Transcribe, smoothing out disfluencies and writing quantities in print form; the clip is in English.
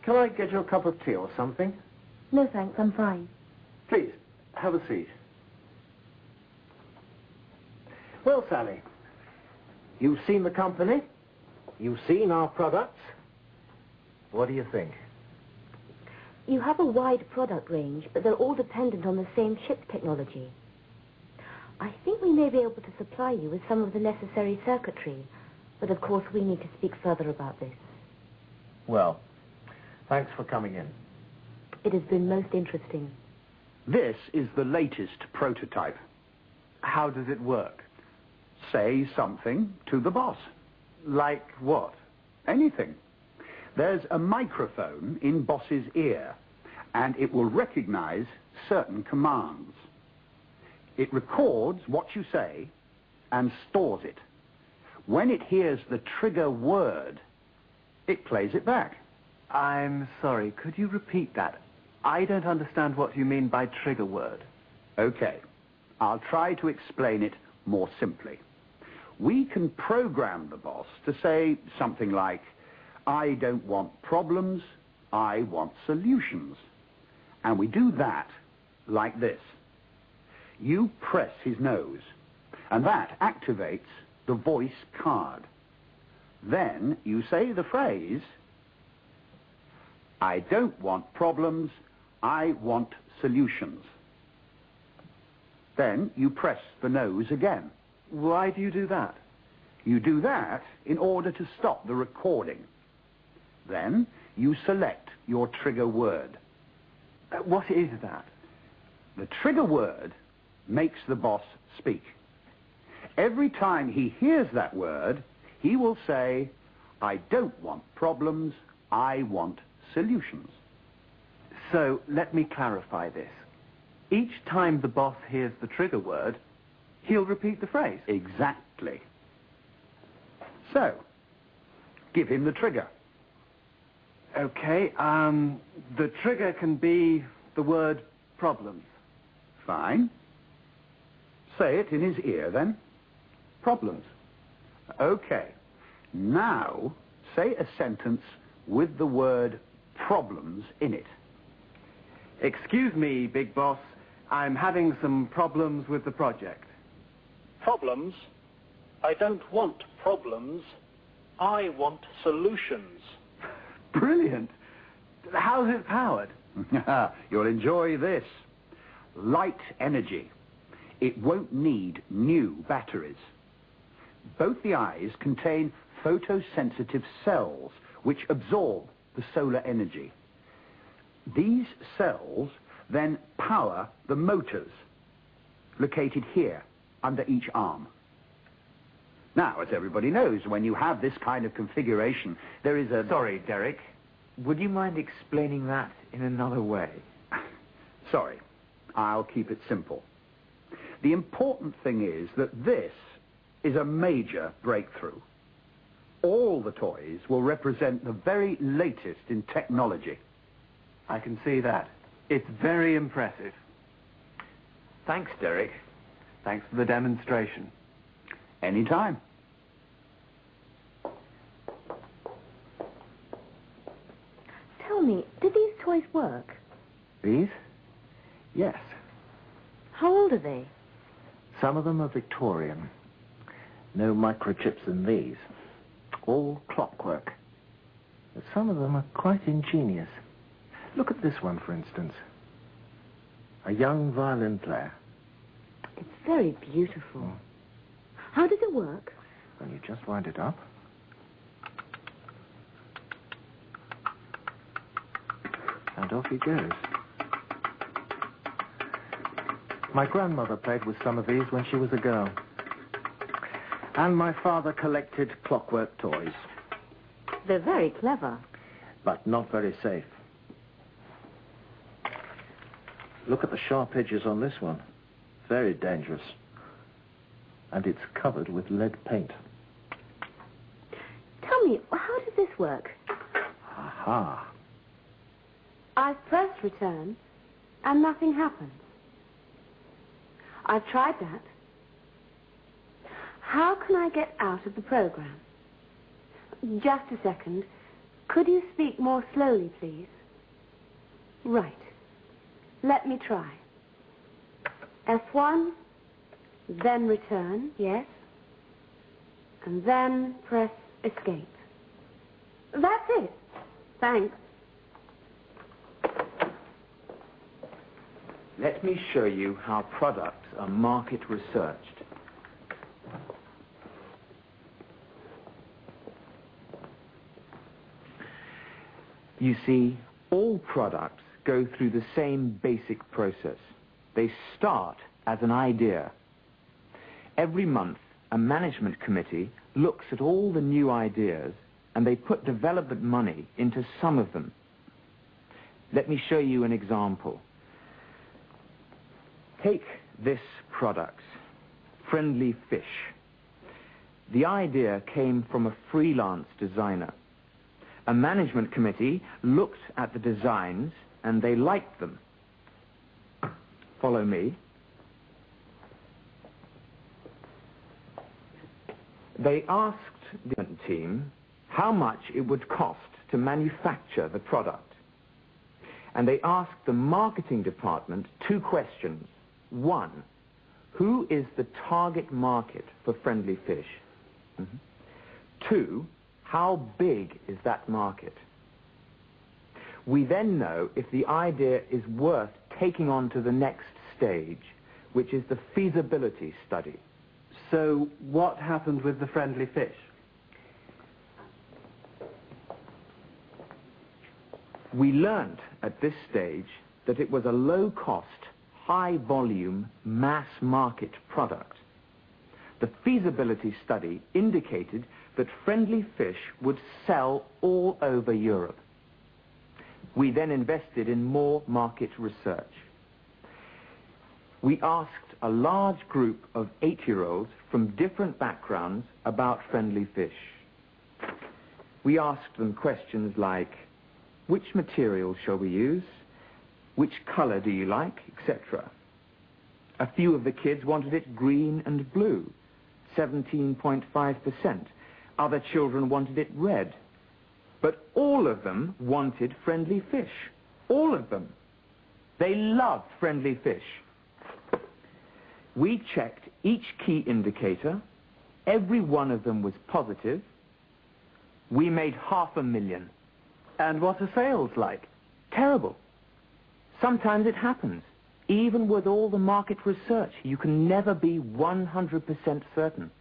Can I get you a cup of tea or something? No, thanks, I'm fine. Please, have a seat. Well, Sally, you've seen the company. You've seen our products. What do you think? You have a wide product range, but they're all dependent on the same chip technology. I think we may be able to supply you with some of the necessary circuitry, but of course we need to speak further about this. Well, thanks for coming in. It has been most interesting. This is the latest prototype. How does it work? Say something to the boss. Like what? Anything. There's a microphone in boss's ear, and it will recognize certain commands. It records what you say and stores it. When it hears the trigger word, it plays it back. I'm sorry, could you repeat that? I don't understand what you mean by trigger word. Okay, I'll try to explain it more simply. We can program the boss to say something like, I don't want problems, I want solutions. And we do that like this. You press his nose, and that activates the voice card. Then you say the phrase, I don't want problems, I want solutions. Then you press the nose again. Why do you do that? You do that in order to stop the recording. Then you select your trigger word. What is that? The trigger word makes the boss speak. Every time he hears that word, he will say, I don't want problems, I want solutions. So, let me clarify this. Each time the boss hears the trigger word, he'll repeat the phrase. Exactly. So, give him the trigger. Okay, the trigger can be the word problems. Fine. Say it in his ear, then. Problems. Okay. Now, say a sentence with the word problems in it. Excuse me, big boss. I'm having some problems with the project. Problems? I don't want problems. I want solutions. Brilliant. How's it powered? You'll enjoy this. Light energy. It won't need new batteries. Both the eyes contain photosensitive cells which absorb the solar energy. These cells then power the motors located here under each arm. Now, as everybody knows, when you have this kind of configuration, there is a... Sorry, Derek. Would you mind explaining that in another way? Sorry. I'll keep it simple. The important thing is that this is a major breakthrough. All the toys will represent the very latest in technology. I can see that. It's very impressive. Thanks, Derek. Thanks for the demonstration. Anytime. Tell me, do these toys work? These? Yes. How old are they? Some of them are Victorian. No microchips in these. All clockwork. But some of them are quite ingenious. Look at this one, for instance. A young violin player. It's very beautiful. How does it work? Well, you just wind it up. And off he goes. My grandmother played with some of these when she was a girl. And my father collected clockwork toys. They're very clever. But not very safe. Look at the sharp edges on this one. Very dangerous. And it's covered with lead paint. Tell me, how does this work? Aha. I've pressed return, and nothing happens. I've tried that. How can I get out of the program? Just a second. Could you speak more slowly, please? Right. Let me try. F1, then return, yes. And then press escape. That's it. Thanks. Let me show you how products are market researched. You see, all products go through the same basic process. They start as an idea. Every month, a management committee looks at all the new ideas and they put development money into some of them. Let me show you an example. Take this product, Friendly Fish. The idea came from a freelance designer. A management committee looked at the designs and they liked them. Follow me. They asked the team how much it would cost to manufacture the product. And they asked the marketing department 2 questions. 1, who is the target market for Friendly Fish? 2, how big is that market? We then know if the idea is worth taking on to the next stage, which is the feasibility study. So what happened with the Friendly Fish? We learnt at this stage that it was a low-cost, high-volume, mass-market product. The feasibility study indicated that Friendly Fish would sell all over Europe. We then invested in more market research. We asked a large group of 8-year-olds from different backgrounds about Friendly Fish. We asked them questions like, which material shall we use? Which color do you like? Etc. A few of the kids wanted it green and blue, 17.5%. Other children wanted it red. But all of them wanted Friendly Fish. All of them. They loved Friendly Fish. We checked each key indicator. Every one of them was positive. We made 500,000. And what are sales like? Terrible. Sometimes it happens. Even with all the market research, you can never be 100% certain.